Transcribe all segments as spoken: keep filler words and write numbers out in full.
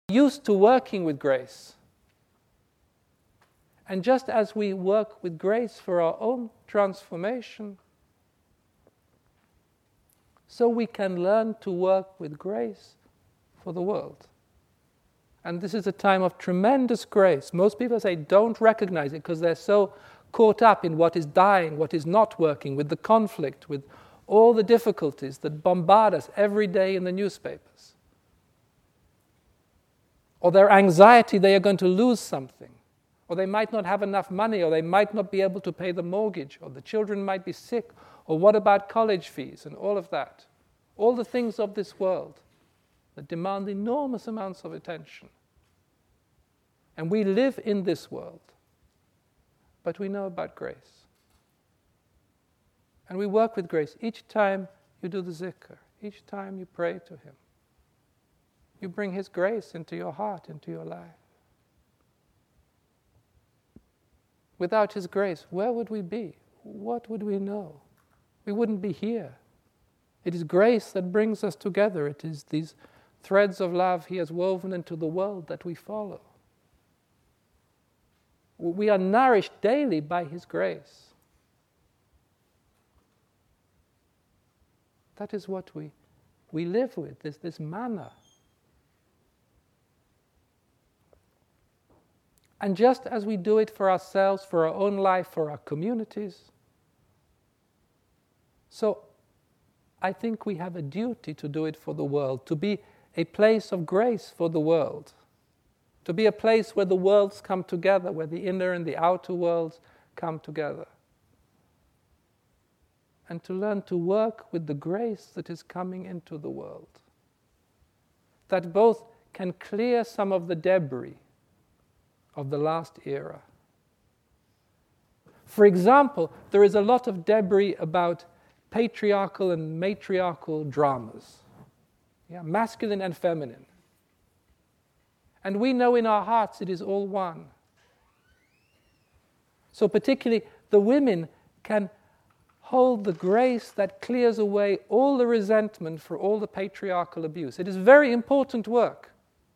used to working with grace. And just as we work with grace for our own transformation, so we can learn to work with grace for the world. And this is a time of tremendous grace. Most people say don't recognize it because they're so caught up in what is dying, what is not working, with the conflict, with all the difficulties that bombard us every day in the newspapers. Or their anxiety they are going to lose something. Or they might not have enough money, or they might not be able to pay the mortgage, or the children might be sick, or what about college fees and all of that. All the things of this world that demand enormous amounts of attention. And we live in this world, but we know about grace. And we work with grace each time you do the zikr, each time you pray to Him. You bring His grace into your heart, into your life. Without His grace, where would we be? What would we know? We wouldn't be here. It is grace that brings us together. It is these threads of love He has woven into the world that we follow. We are nourished daily by His grace. That is what we, we live with, this, this manna. And just as we do it for ourselves, for our own life, for our communities, so I think we have a duty to do it for the world, to be a place of grace for the world, to be a place where the worlds come together, where the inner and the outer worlds come together, and to learn to work with the grace that is coming into the world, that both can clear some of the debris of the last era. For example, there is a lot of debris about patriarchal and matriarchal dramas, yeah, masculine and feminine. And we know in our hearts it is all one. So particularly the women can hold the grace that clears away all the resentment for all the patriarchal abuse. It is very important work.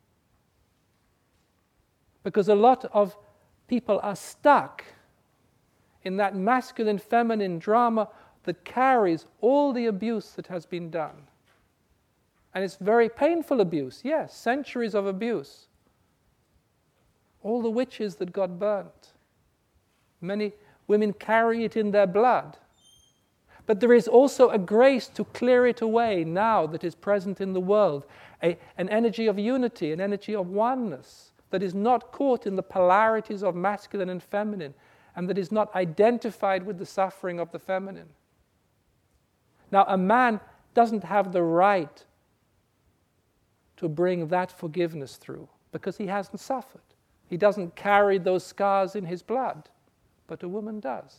Because a lot of people are stuck in that masculine-feminine drama that carries all the abuse that has been done. And it's very painful abuse, yes, centuries of abuse. All the witches that got burnt. Many women carry it in their blood. But there is also a grace to clear it away now that is present in the world, a, an energy of unity, an energy of oneness, that is not caught in the polarities of masculine and feminine, and that is not identified with the suffering of the feminine. Now, a man doesn't have the right to bring that forgiveness through, because he hasn't suffered. He doesn't carry those scars in his blood, but a woman does.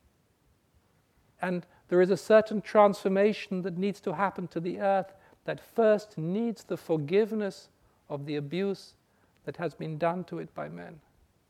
And there is a certain transformation that needs to happen to the earth that first needs the forgiveness of the abuse that has been done to it by men.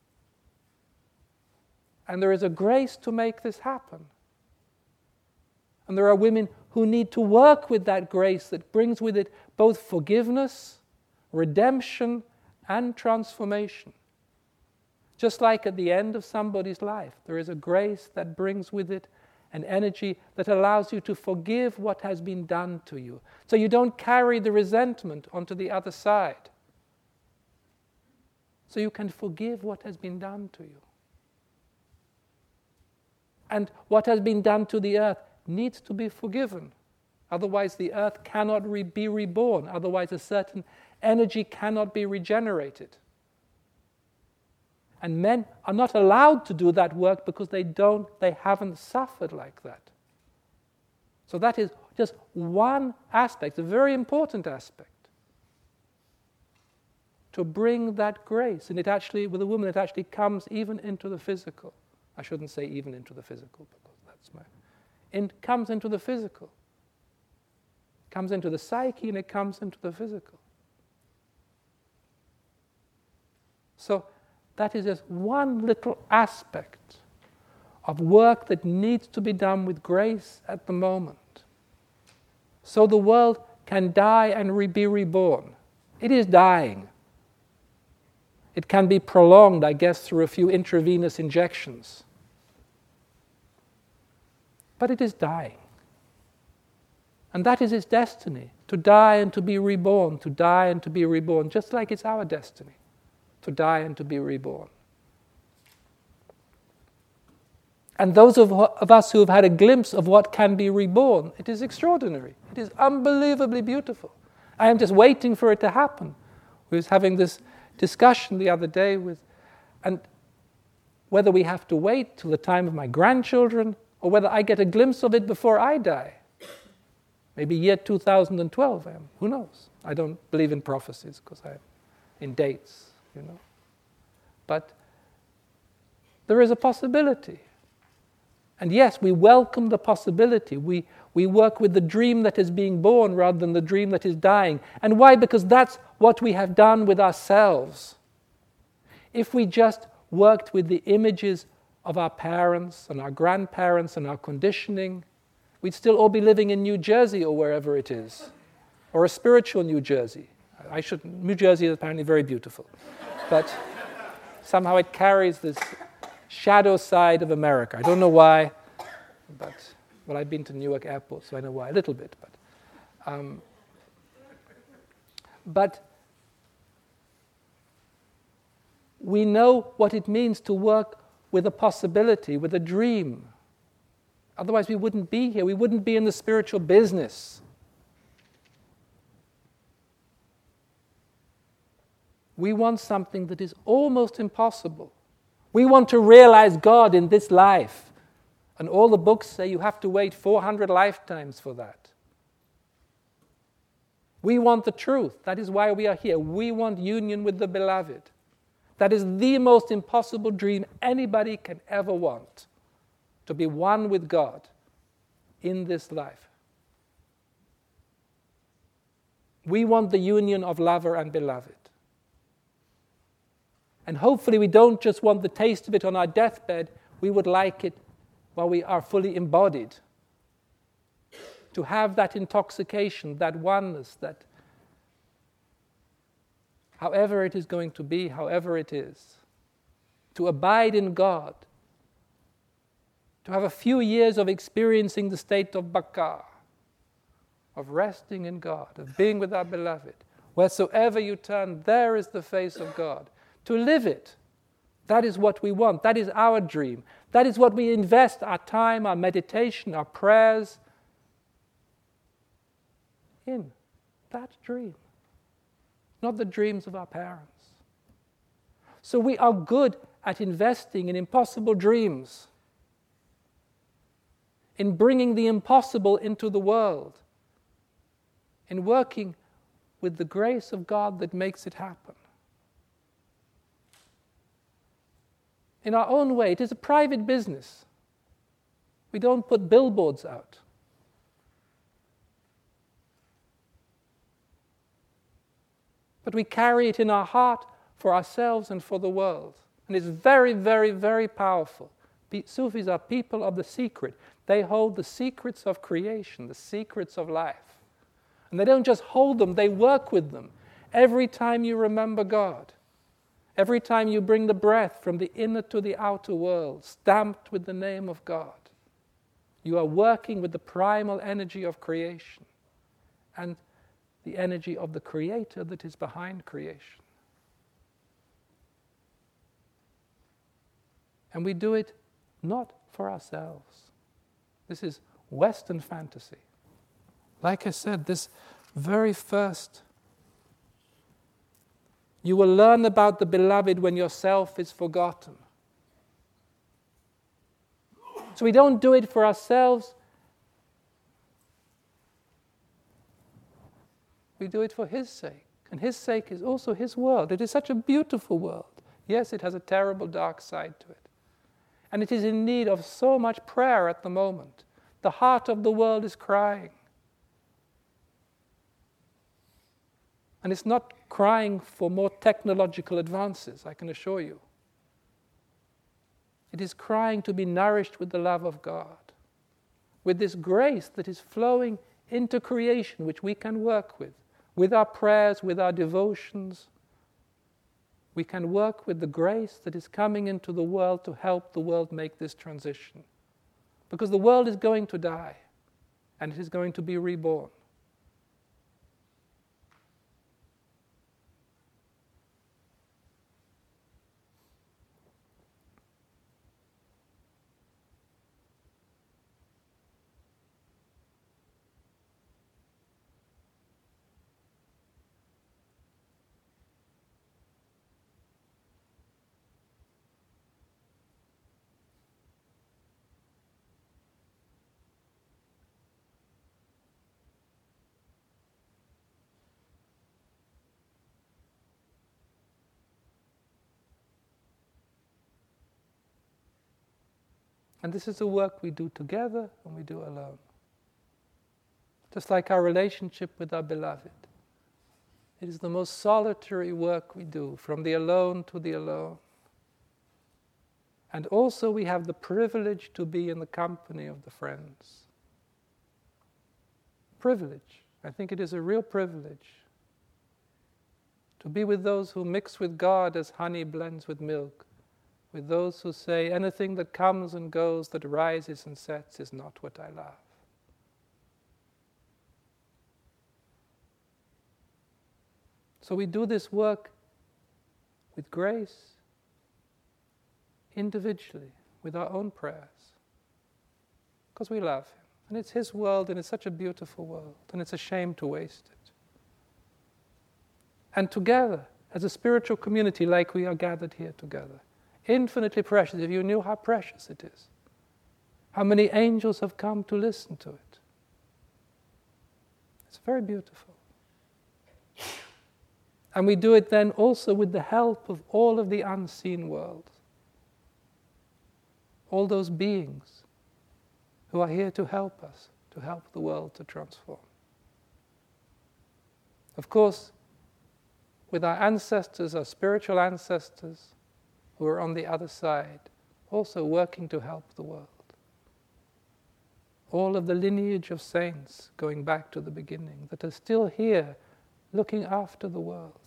And there is a grace to make this happen. And there are women who need to work with that grace that brings with it both forgiveness, redemption, and transformation. Just like at the end of somebody's life, there is a grace that brings with it an energy that allows you to forgive what has been done to you. So you don't carry the resentment onto the other side. So you can forgive what has been done to you. And what has been done to the earth needs to be forgiven. Otherwise the earth cannot re- be reborn. Otherwise a certain energy cannot be regenerated. And men are not allowed to do that work because they don't, they haven't suffered like that. So that is just one aspect, a very important aspect, to bring that grace. And it actually, with a woman, it actually comes even into the physical. I shouldn't say even into the physical, because that's my... It comes into the physical. It comes into the psyche and it comes into the physical. So that is just one little aspect of work that needs to be done with grace at the moment. So the world can die and re- be reborn. It is dying. It can be prolonged, I guess, through a few intravenous injections. But it is dying. And that is its destiny, to die and to be reborn, to die and to be reborn, just like it's our destiny, to die and to be reborn. And those of, of us who have had a glimpse of what can be reborn, it is extraordinary. It is unbelievably beautiful. I am just waiting for it to happen. We was having this discussion the other day with, and whether we have to wait till the time of my grandchildren or whether I get a glimpse of it before I die. Maybe year two thousand twelve, um, who knows? I don't believe in prophecies because I'm in dates, you know. But there is a possibility. And yes, we welcome the possibility. We, we work with the dream that is being born rather than the dream that is dying. And why? Because that's what we have done with ourselves. If we just worked with the images of our parents and our grandparents and our conditioning, we'd still all be living in New Jersey or wherever it is, or a spiritual New Jersey. I should. New Jersey is apparently very beautiful, but somehow it carries this shadow side of America. I don't know why, but well, I've been to Newark Airport, so I know why a little bit. But, um, but we know what it means to work with a possibility, with a dream. Otherwise, we wouldn't be here. We wouldn't be in the spiritual business. We want something that is almost impossible. We want to realize God in this life. And all the books say you have to wait four hundred lifetimes for that. We want the truth. That is why we are here. We want union with the beloved. That is the most impossible dream anybody can ever want. To be one with God in this life. We want the union of lover and beloved. And hopefully we don't just want the taste of it on our deathbed, we would like it while we are fully embodied. To have that intoxication, that oneness, that however it is going to be, however it is, to abide in God, to have a few years of experiencing the state of baka, of resting in God, of being with our beloved. Wheresoever you turn, there is the face of God. To live it. That is what we want. That is our dream. That is what we invest our time, our meditation, our prayers in. That dream. Not the dreams of our parents. So we are good at investing in impossible dreams. In bringing the impossible into the world. In working with the grace of God that makes it happen. In our own way, it is a private business. We don't put billboards out. But we carry it in our heart for ourselves and for the world. And it's very, very, very powerful. Sufis are people of the secret. They hold the secrets of creation, the secrets of life. And they don't just hold them, they work with them. Every time you remember God, every time you bring the breath from the inner to the outer world, stamped with the name of God, you are working with the primal energy of creation and the energy of the Creator that is behind creation. And we do it not for ourselves. This is Western fantasy. Like I said, this very first, you will learn about the beloved when yourself is forgotten. So we don't do it for ourselves. We do it for His sake. And His sake is also His world. It is such a beautiful world. Yes, it has a terrible dark side to it. And it is in need of so much prayer at the moment. The heart of the world is crying. And it's not crying for more technological advances, I can assure you. It is crying to be nourished with the love of God, with this grace that is flowing into creation, which we can work with, with our prayers, with our devotions, we can work with the grace that is coming into the world to help the world make this transition. Because the world is going to die, and it is going to be reborn. And this is the work we do together and we do alone. Just like our relationship with our beloved. It is the most solitary work we do, from the alone to the alone. And also we have the privilege to be in the company of the friends. Privilege. I think it is a real privilege to be with those who mix with God as honey blends with milk. With those who say, anything that comes and goes, that rises and sets, is not what I love. So we do this work with grace, individually, with our own prayers, because we love Him. And it's His world, and it's such a beautiful world, and it's a shame to waste it. And together, as a spiritual community like we are gathered here together, infinitely precious, if you knew how precious it is. How many angels have come to listen to it. It's very beautiful. And we do it then also with the help of all of the unseen world. All those beings who are here to help us, to help the world to transform. Of course, with our ancestors, our spiritual ancestors, who are on the other side, also working to help the world. All of the lineage of saints going back to the beginning that are still here looking after the world.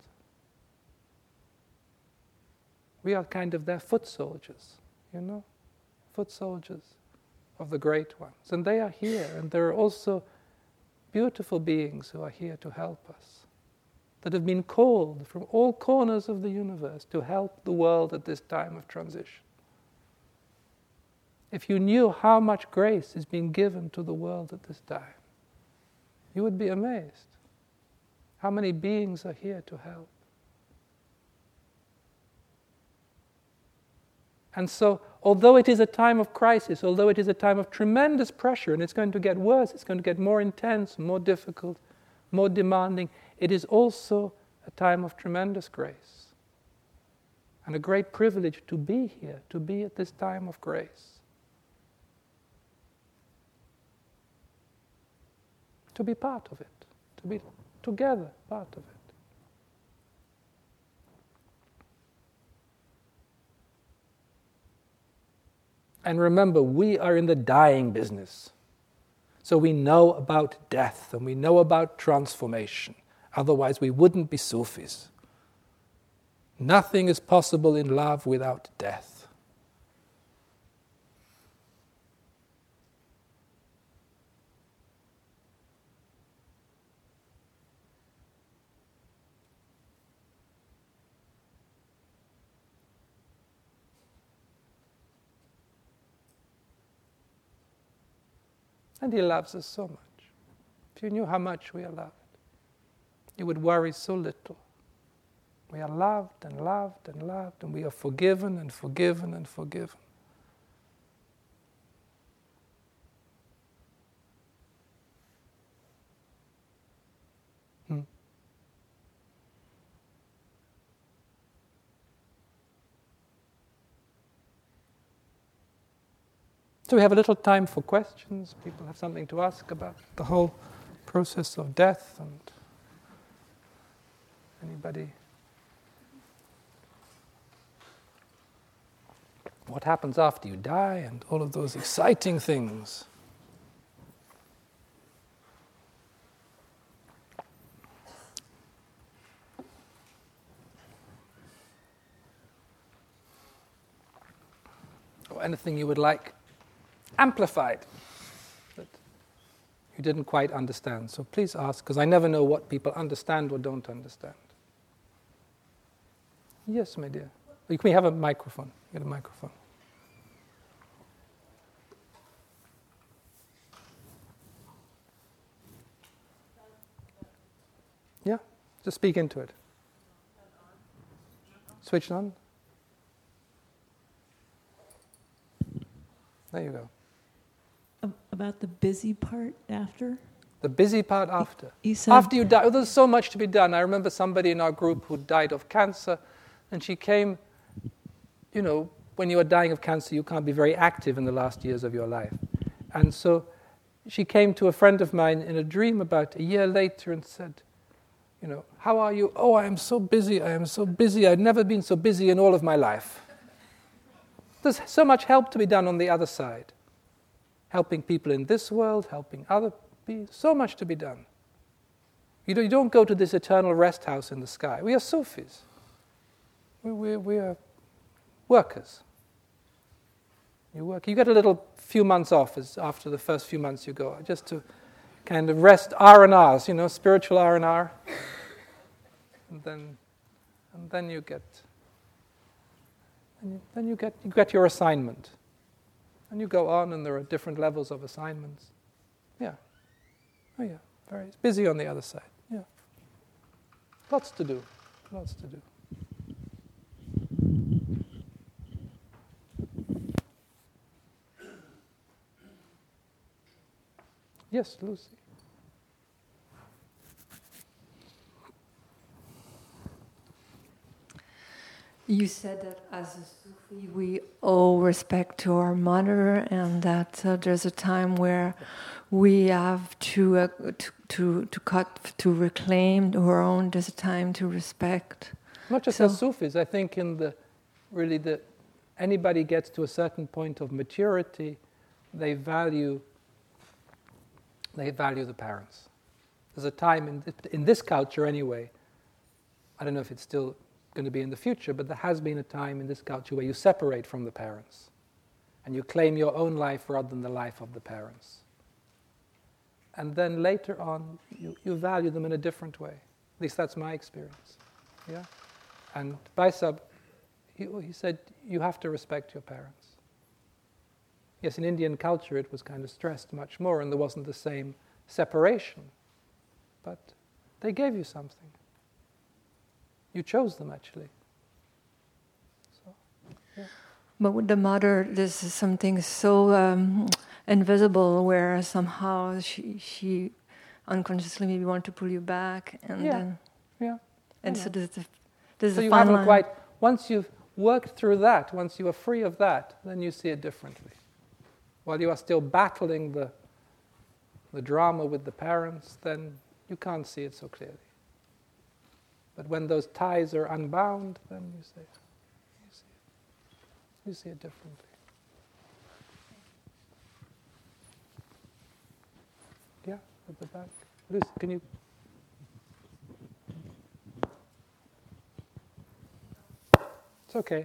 We are kind of their foot soldiers, you know, foot soldiers of the great ones. And they are here, and there are also beautiful beings who are here to help us, that have been called from all corners of the universe to help the world at this time of transition. If you knew how much grace is being given to the world at this time, you would be amazed. How many beings are here to help? And so, although it is a time of crisis, although it is a time of tremendous pressure, and it's going to get worse, it's going to get more intense, more difficult, more demanding, it is also a time of tremendous grace and a great privilege to be here, to be at this time of grace. To be part of it, to be together part of it. And remember, we are in the dying business. So we know about death and we know about transformation. Otherwise we wouldn't be Sufis. Nothing is possible in love without death. And He loves us so much. If you knew how much we are loved, you would worry so little. We are loved and loved and loved, and we are forgiven and forgiven and forgiven. Hmm. So we have a little time for questions. People have something to ask about the whole process of death, and anybody? What happens after you die, and all of those exciting things. or anything you would like amplified that you didn't quite understand. So please ask, because I never know what people understand or don't understand. Yes, my dear. You can have a microphone. Get a microphone. Yeah, just speak into it. Switch on. There you go. About the busy part after? The busy part after. You said after you die, oh, there's so much to be done. I remember somebody in our group who died of cancer, and she came, you know, when you are dying of cancer, you can't be very active in the last years of your life. And so she came to a friend of mine in a dream about a year later and said, you know, how are you? Oh, I am so busy, I am so busy. I've never been so busy in all of my life. There's so much help to be done on the other side. Helping people in this world, helping other people, so much to be done. You don't, you don't go to this eternal rest house in the sky. We are Sufis. We, we, we are workers. You work. You get a little few months off as after the first few months you go, just to kind of rest R and R's, you know, spiritual R and R. And then, and then you get, and you, then you get, you get your assignment, and you go on, and there are different levels of assignments. Yeah, oh yeah, very it's busy on the other side. Yeah, lots to do, lots to do. Yes, Lucy. You said that as a Sufi, we owe respect to our mother, and that uh, there's a time where we have to, uh, to to to cut to reclaim our own. There's a time to respect. Not just so, as Sufis. I think in the really the anybody gets to a certain point of maturity, they value. They value the parents. There's a time in th- in this culture anyway. I don't know if it's still going to be in the future, but there has been a time in this culture where you separate from the parents and you claim your own life rather than the life of the parents. And then later on, you, you value them in a different way. At least that's my experience. Yeah. And Baisab, he, he said, you have to respect your parents. Yes, in Indian culture it was kind of stressed much more and there wasn't the same separation. But they gave you something. You chose them, actually. So, yeah. But with the mother, this is something so um, invisible, where somehow she she unconsciously maybe want to pull you back, and yeah. then yeah, and yeah. so there's a, there's so a you fine haven't line. quite. Once you've worked through that, once you are free of that, then you see it differently. While you are still battling the the drama with the parents, then you can't see it so clearly. But when those ties are unbound, then you see it. You see it, you see it differently. Yeah, at the back. Lucy, can you? It's okay.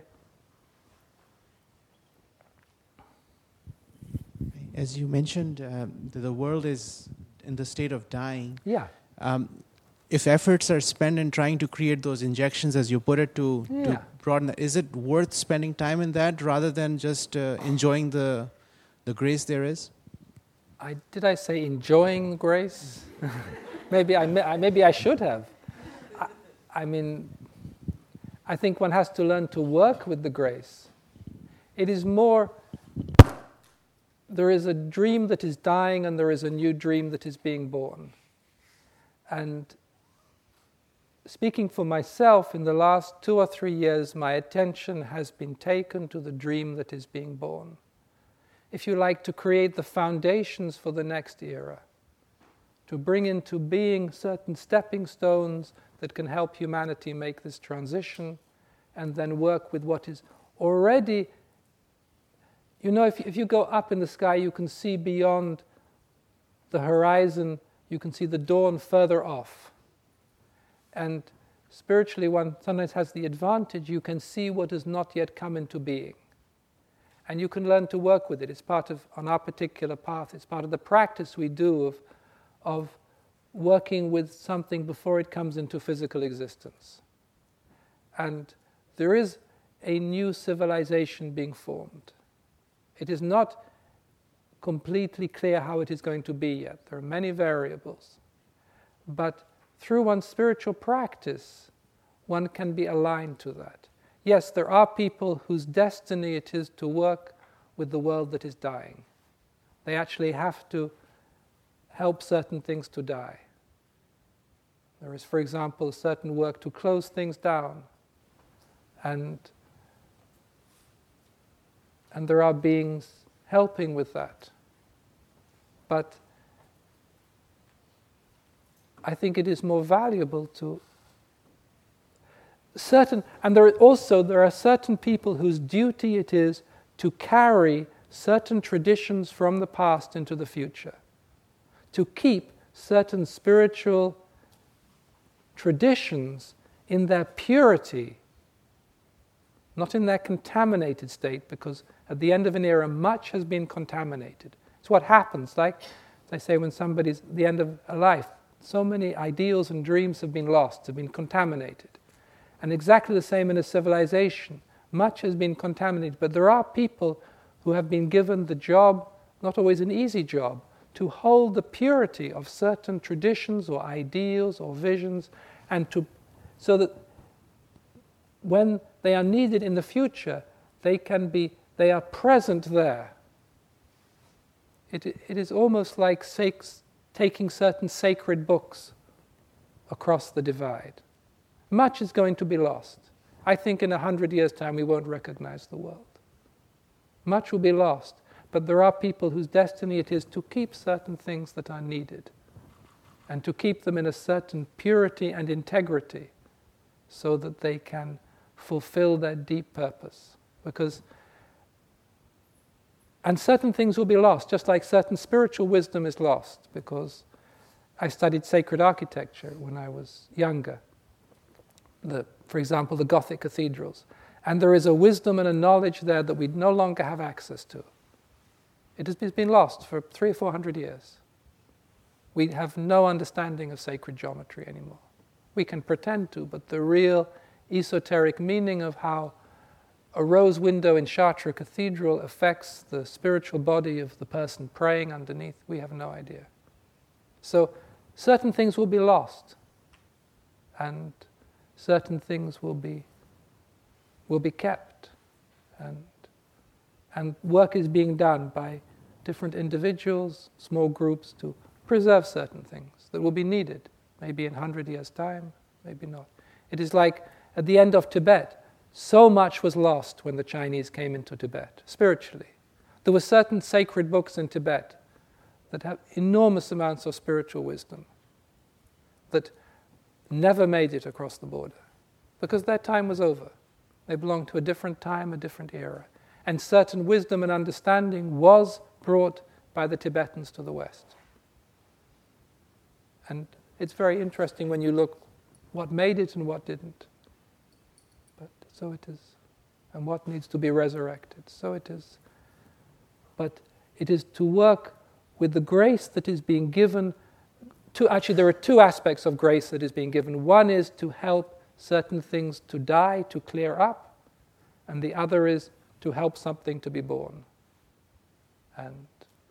As you mentioned, um, the world is in the state of dying. Yeah. Um, if efforts are spent in trying to create those injections, as you put it, to, Yeah. to broaden that, is it worth spending time in that rather than just uh, enjoying the the grace there is? I did I say enjoying grace? maybe I maybe I should have. I, I mean, I think one has to learn to work with the grace. It is more. There is a dream that is dying, and there is a new dream that is being born. And speaking for myself, in the last two or three years, my attention has been taken to the dream that is being born. If you like, to create the foundations for the next era, to bring into being certain stepping stones that can help humanity make this transition, and then work with what is already. You know, if, if you go up in the sky, you can see beyond the horizon, you can see the dawn further off. And spiritually, one sometimes has the advantage, you can see what has not yet come into being. And you can learn to work with it. It's part of, on our particular path, it's part of the practice we do of, of working with something before it comes into physical existence. And there is a new civilization being formed. It is not completely clear how it is going to be yet. There are many variables. But through one's spiritual practice, one can be aligned to that. Yes, there are people whose destiny it is to work with the world that is dying. They actually have to help certain things to die. There is, for example, certain work to close things down. And, and there are beings helping with that. But I think it is more valuable to certain, and there are also there are certain people whose duty it is to carry certain traditions from the past into the future, to keep certain spiritual traditions in their purity, not in their contaminated state, because at the end of an era much has been contaminated. It's what happens, like they say when somebody's at the end of a life, so many ideals and dreams have been lost, have been contaminated. And exactly the same in a civilization. Much has been contaminated, but there are people who have been given the job, not always an easy job, to hold the purity of certain traditions or ideals or visions, and to so that when they are needed in the future, they can be, they are present there. It, it is almost like sac- taking certain sacred books across the divide. Much is going to be lost. I think in a hundred years' time we won't recognize the world. Much will be lost, but there are people whose destiny it is to keep certain things that are needed, and to keep them in a certain purity and integrity, so that they can fulfill their deep purpose. Because, and certain things will be lost, just like certain spiritual wisdom is lost, because I studied sacred architecture when I was younger. The, for example, the Gothic cathedrals. And there is a wisdom and a knowledge there that we no longer have access to. It has been lost for three or four hundred years. We have no understanding of sacred geometry anymore. We can pretend to, but the real esoteric meaning of how a rose window in Chartres Cathedral affects the spiritual body of the person praying underneath, we have no idea. So certain things will be lost, and certain things will be will be kept, and and work is being done by different individuals, small groups, to preserve certain things that will be needed, maybe in a hundred years' time, maybe not. It is like at the end of Tibet, so much was lost when the Chinese came into Tibet, spiritually. There were certain sacred books in Tibet that have enormous amounts of spiritual wisdom that never made it across the border, because their time was over. They belonged to a different time, a different era. And certain wisdom and understanding was brought by the Tibetans to the West. And it's very interesting when you look what made it and what didn't. But so it is. And what needs to be resurrected. So it is. But it is to work with the grace that is being given. To, actually, there are two aspects of grace that is being given. One is to help certain things to die, to clear up, and the other is to help something to be born. And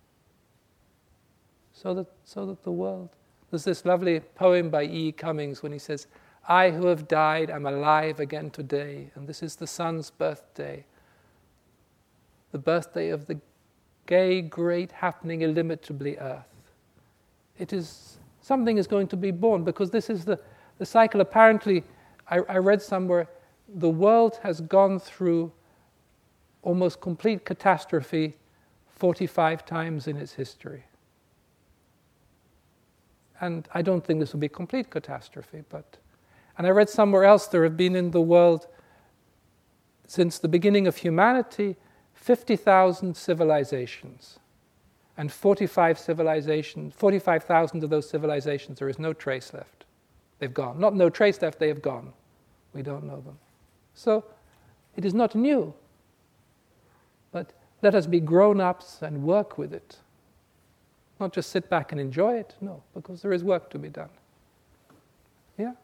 so that so that the world... There's this lovely poem by E. Cummings when he says, "I who have died am alive again today, and this is the sun's birthday, the birthday of the gay, great, happening, illimitably earth." It is... Something is going to be born, because this is the, the cycle. Apparently, I, I read somewhere, the world has gone through almost complete catastrophe forty-five times in its history. And I don't think this will be complete catastrophe, but... And I read somewhere else there have been in the world, since the beginning of humanity, fifty thousand civilizations. And forty-five civilizations, forty-five thousand of those civilizations, there is no trace left. They've gone. Not no trace left, they have gone. We don't know them. So, it is not new. But let us be grown-ups and work with it. Not just sit back and enjoy it, no, because there is work to be done. Yeah?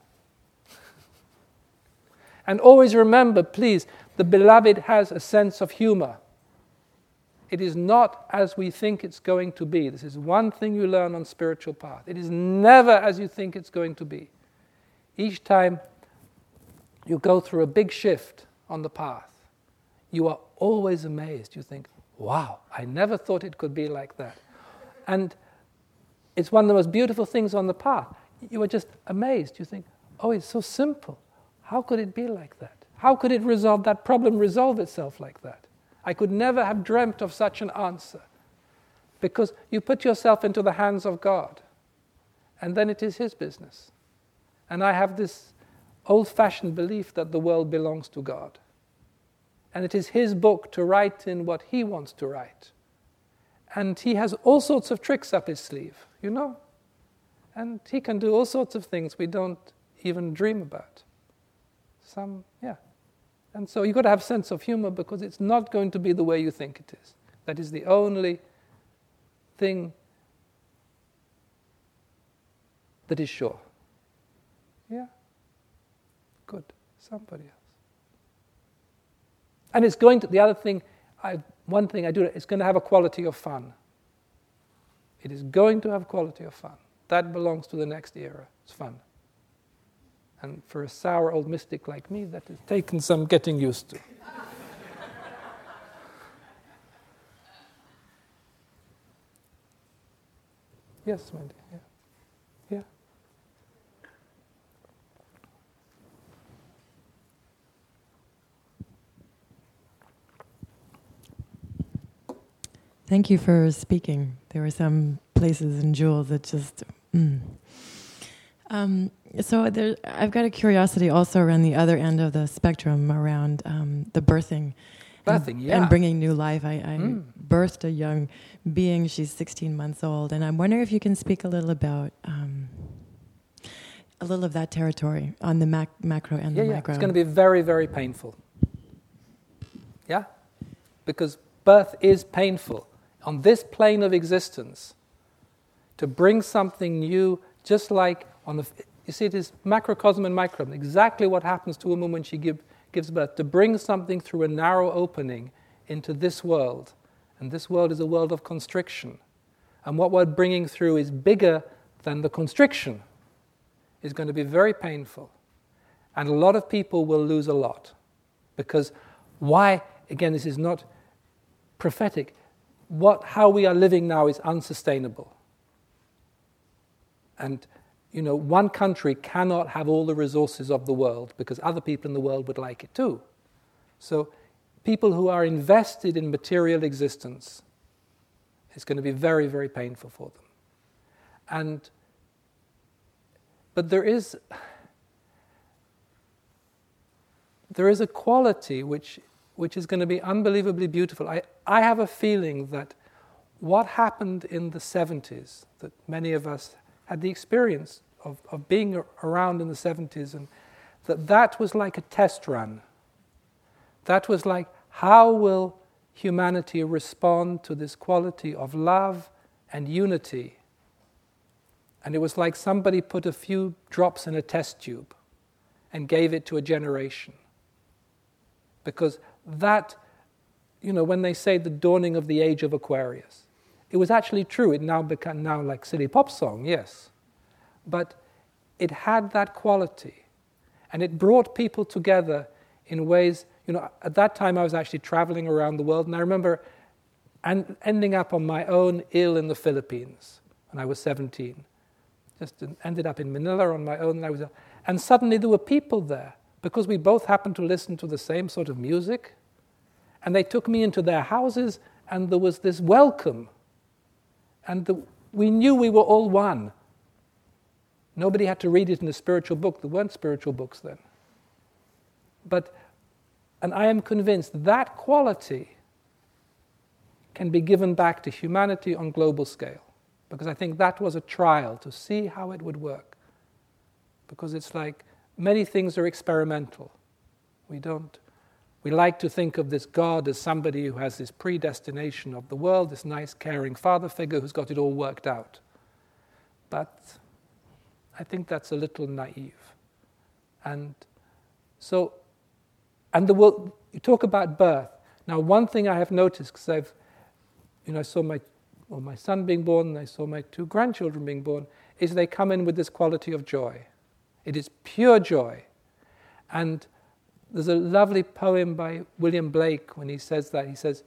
And always remember, please, the beloved has a sense of humor. It is not as we think it's going to be. This is one thing you learn on spiritual path. It is never as you think it's going to be. Each time you go through a big shift on the path, you are always amazed. You think, wow, I never thought it could be like that. And it's one of the most beautiful things on the path. You are just amazed. You think, oh, it's so simple. How could it be like that? How could it resolve that problem, resolve itself like that? I could never have dreamt of such an answer. Because you put yourself into the hands of God, and then it is His business. And I have this old-fashioned belief that the world belongs to God. And it is His book to write in what He wants to write. And He has all sorts of tricks up His sleeve, you know? And He can do all sorts of things we don't even dream about. Some, yeah. And so you've got to have a sense of humor, because it's not going to be the way you think it is. That is the only thing that is sure. Yeah? Good. Somebody else. And it's going to, the other thing, I, one thing I do, it's going to have a quality of fun. It is going to have quality of fun. That belongs to the next era. It's fun. And for a sour old mystic like me, that has taken some getting used to. Yes, my dear. Yeah. Yeah. Thank you for speaking. There were some places in Jewel that just... Mm. Um, so there, I've got a curiosity also around the other end of the spectrum, around um, the birthing. Birthing, and, yeah. and bringing new life. I, I mm. birthed a young being. She's sixteen months old. And I'm wondering if you can speak a little about... Um, a little of that territory on the mac- macro and yeah, the yeah. micro. It's going to be very, very painful. Yeah? Because birth is painful. On this plane of existence, to bring something new, just like on the, you see, it is macrocosm and microcosm, exactly what happens to a woman when she give, gives birth, to bring something through a narrow opening into this world. And this world is a world of constriction. And what we're bringing through is bigger than the constriction. It's going to be very painful. And a lot of people will lose a lot. Because why, again, this is not prophetic, what, how we are living now is unsustainable. And, you know, one country cannot have all the resources of the world because other people in the world would like it too. So people who are invested in material existence, it's going to be very, very painful for them. And, but there is, there is a quality which which is going to be unbelievably beautiful. I, I have a feeling that what happened in the seventies, that many of us had the experience of, of being around in the seventies, and that that was like a test run. That was like, how will humanity respond to this quality of love and unity? And it was like somebody put a few drops in a test tube and gave it to a generation. Because that, you know, when they say the dawning of the age of Aquarius, it was actually true. It now become now like silly pop song, yes. But it had that quality. And it brought people together in ways, you know, at that time I was actually traveling around the world, and I remember and ending up on my own ill in the Philippines when I was seventeen. Just ended up in Manila on my own, and I was, and suddenly there were people there, because we both happened to listen to the same sort of music, and they took me into their houses, and there was this welcome, and the, we knew we were all one. Nobody had to read it in a spiritual book. There weren't spiritual books then. But, and I am convinced that quality can be given back to humanity on global scale, because I think that was a trial to see how it would work. Because it's like, many things are experimental. We don't, We like to think of this God as somebody who has this predestination of the world, this nice, caring father figure who's got it all worked out. But I think that's a little naive. And so, and the world, you talk about birth. Now, one thing I have noticed, because I've, you know, I saw my, well, my son being born, and I saw my two grandchildren being born, is they come in with this quality of joy. It is pure joy. And there's a lovely poem by William Blake when he says that. He says,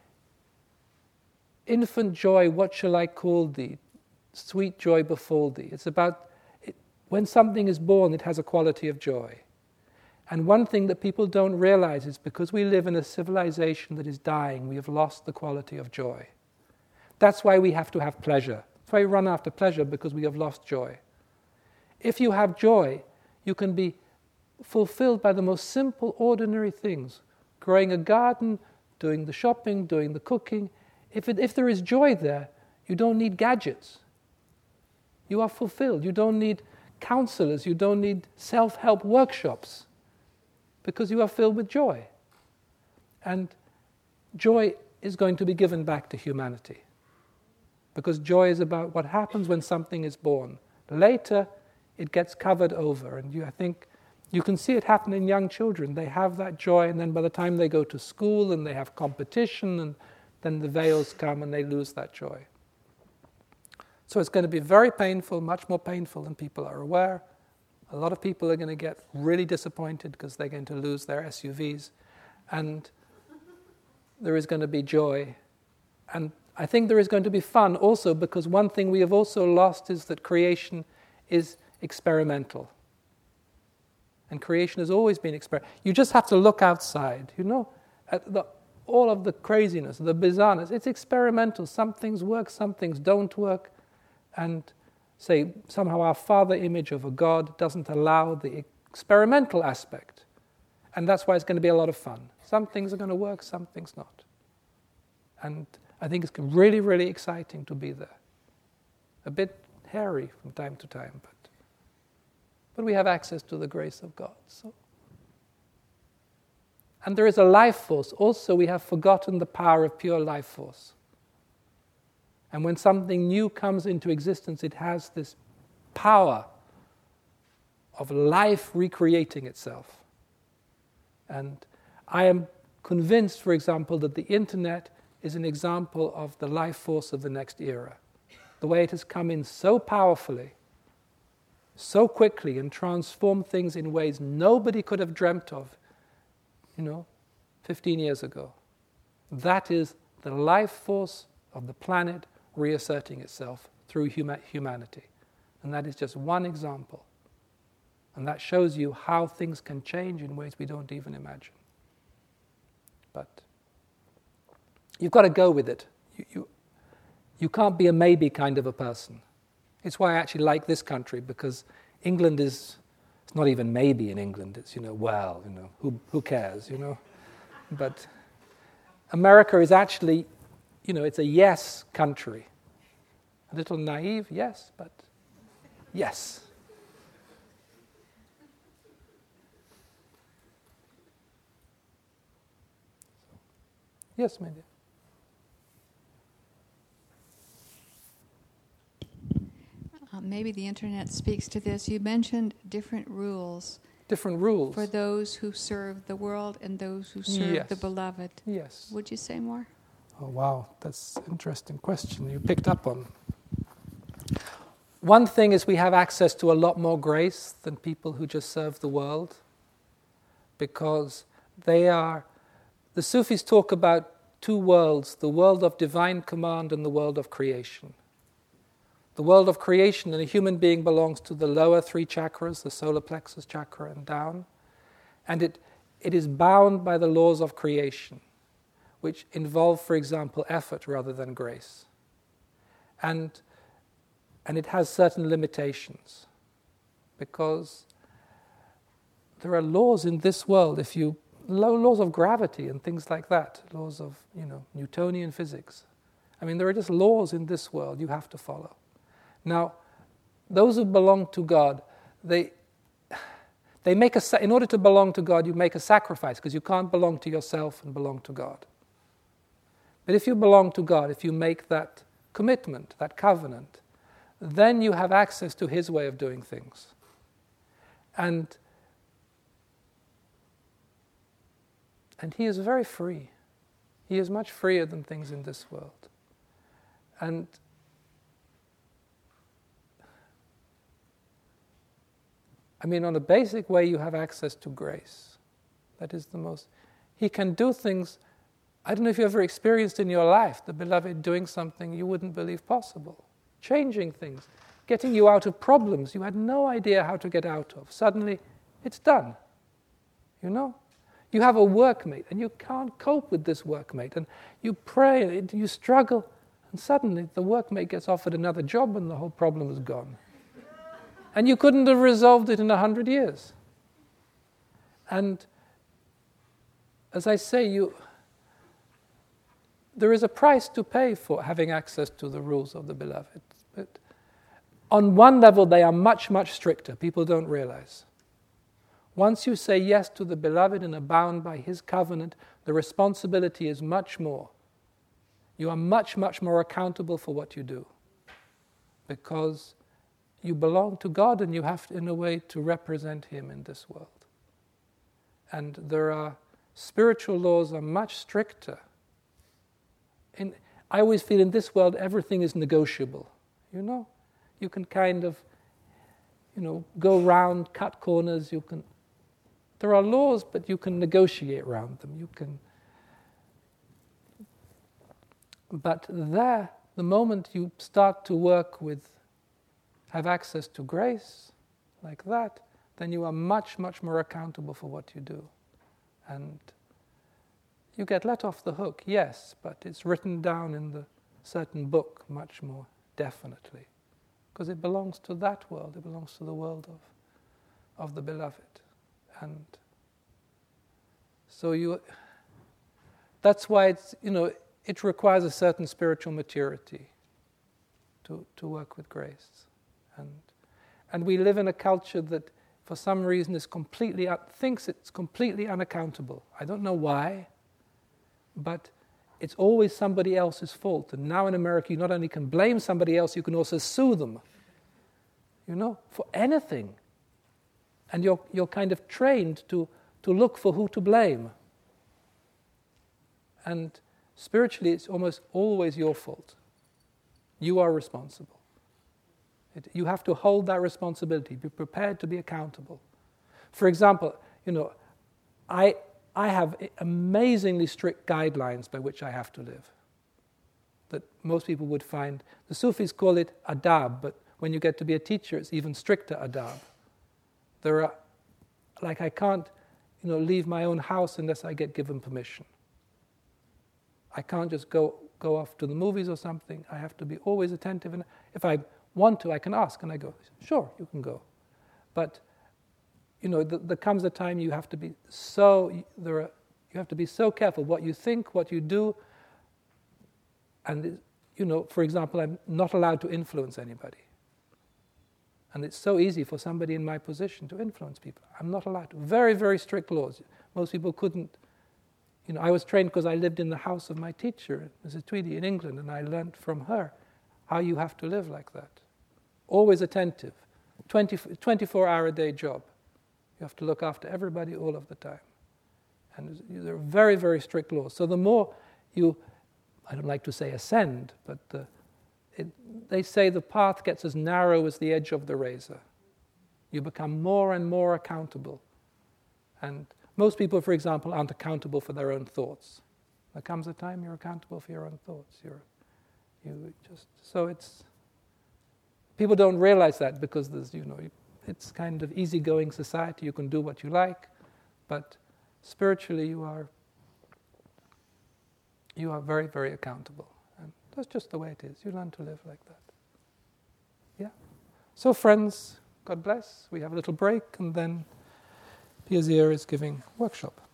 "Infant joy, what shall I call thee? Sweet joy befall thee." It's about, it, when something is born, it has a quality of joy. And one thing that people don't realize is because we live in a civilization that is dying, we have lost the quality of joy. That's why we have to have pleasure. That's why we run after pleasure, because we have lost joy. If you have joy, you can be fulfilled by the most simple, ordinary things. Growing a garden, doing the shopping, doing the cooking. If, it, if there is joy there, you don't need gadgets. You are fulfilled. You don't need counselors. You don't need self-help workshops, because you are filled with joy. And joy is going to be given back to humanity, because joy is about what happens when something is born. Later, it gets covered over, and you, I think you can see it happen in young children. They have that joy, and then by the time they go to school and they have competition, and then the veils come and they lose that joy. So it's going to be very painful, much more painful than people are aware. A lot of people are going to get really disappointed because they're going to lose their S U Vs. And there is going to be joy. And I think there is going to be fun also, because one thing we have also lost is that creation is experimental. And creation has always been experimental. You just have to look outside, you know, at the, all of the craziness, the bizarreness. It's experimental. Some things work, some things don't work. And say somehow our father image of a God doesn't allow the experimental aspect. And that's why it's going to be a lot of fun. Some things are going to work, some things not. And I think it's really, really exciting to be there. A bit hairy from time to time, but but we have access to the grace of God. So. And there is a life force. Also, we have forgotten the power of pure life force. And when something new comes into existence, it has this power of life recreating itself. And I am convinced, for example, that the internet is an example of the life force of the next era. The way it has come in so powerfully, so quickly, and transformed things in ways nobody could have dreamt of, you know, fifteen years ago. That is the life force of the planet reasserting itself through huma- humanity. And that is just one example. And that shows you how things can change in ways we don't even imagine. But you've got to go with it. You, you, you can't be a maybe kind of a person. It's why I actually like this country, because England is, it's not even maybe in England. It's, you know, well, you know, who who cares, you know? But America is actually, you know, it's a yes country. A little naive, yes, but yes. Yes, my dear. Uh, maybe the internet speaks to this. You mentioned different rules. Different rules. For those who serve the world and those who serve yes. the beloved. Yes. Would you say more? Oh, wow. That's an interesting question you picked up on. One thing is we have access to a lot more grace than people who just serve the world, because they are... The Sufis talk about two worlds, the world of divine command and the world of creation. The world of creation, and a human being belongs to the lower three chakras, the solar plexus chakra and down, and it, it is bound by the laws of creation, which involve, for example, effort rather than grace. And, and it has certain limitations, because there are laws in this world, if you laws of gravity and things like that, laws of, you know, Newtonian physics. I mean, there are just laws in this world you have to follow. Now, those who belong to God, they They make a sa- in order to belong to God, you make a sacrifice, because you can't belong to yourself and belong to God. But if you belong to God, if you make that commitment, that covenant, then you have access to His way of doing things. And, and He is very free. He is much freer than things in this world. And I mean, on a basic way, you have access to grace. That is the most... He can do things... I don't know if you ever experienced in your life the Beloved doing something you wouldn't believe possible. Changing things. Getting you out of problems you had no idea how to get out of. Suddenly, it's done. You know? You have a workmate, and you can't cope with this workmate. And you pray, and you struggle, and suddenly the workmate gets offered another job, and the whole problem is gone. And you couldn't have resolved it in a hundred years. And as I say, you, there is a price to pay for having access to the rules of the Beloved. But on one level, they are much, much stricter. People don't realize. Once you say yes to the Beloved and are bound by His covenant, the responsibility is much more. You are much, much more accountable for what you do. Because you belong to God, and you have, to, in a way, to represent Him in this world. And there are spiritual laws are much stricter. In, I always feel in this world everything is negotiable. You know, you can kind of, you know, go round, cut corners. You can. There are laws, but you can negotiate around them. You can. But there, the moment you start to work with, have access to grace, like that, then you are much, much more accountable for what you do. And you get let off the hook, yes, but it's written down in the certain book much more definitely. Because it belongs to that world, it belongs to the world of, of the Beloved. And so you, that's why it's, you know, it requires a certain spiritual maturity to, to work with grace. And, and we live in a culture that, for some reason, is completely un- thinks it's completely unaccountable. I don't know why, but it's always somebody else's fault. And now in America, you not only can blame somebody else, you can also sue them. You know, for anything. And you're you're kind of trained to to look for who to blame. And spiritually, it's almost always your fault. You are responsible. It, you have to hold that responsibility. Be prepared to be accountable. For example, you know, I I have amazingly strict guidelines by which I have to live. That most people would find. The Sufis call it adab, but when you get to be a teacher, it's even stricter adab. There are, like I can't, you know, leave my own house unless I get given permission. I can't just go go off to the movies or something. I have to be always attentive, and if I want to, I can ask, and I go, sure, you can go. But, you know, th- there comes a time you have to be so, there are, you have to be so careful what you think, what you do, and, you know, for example, I'm not allowed to influence anybody. And it's so easy for somebody in my position to influence people. I'm not allowed to. Very, very strict laws. Most people couldn't. You know, I was trained because I lived in the house of my teacher, Missus Tweedy, in England, and I learned from her how you have to live like that. Always attentive. twenty, twenty-four hour a day job. You have to look after everybody all of the time. And there are very, very strict laws. So the more you, I don't like to say ascend, but the It, they say the path gets as narrow as the edge of the razor. You become more and more accountable. And most people, for example, aren't accountable for their own thoughts. There comes a time you're accountable for your own thoughts. You're, you just so it's people don't realize that because there's you know it's kind of easygoing society. You can do what you like, but spiritually you are you are very, very accountable. That's just the way it is. You learn to live like that. Yeah. So friends, God bless. We have a little break and then Piazir is giving workshop.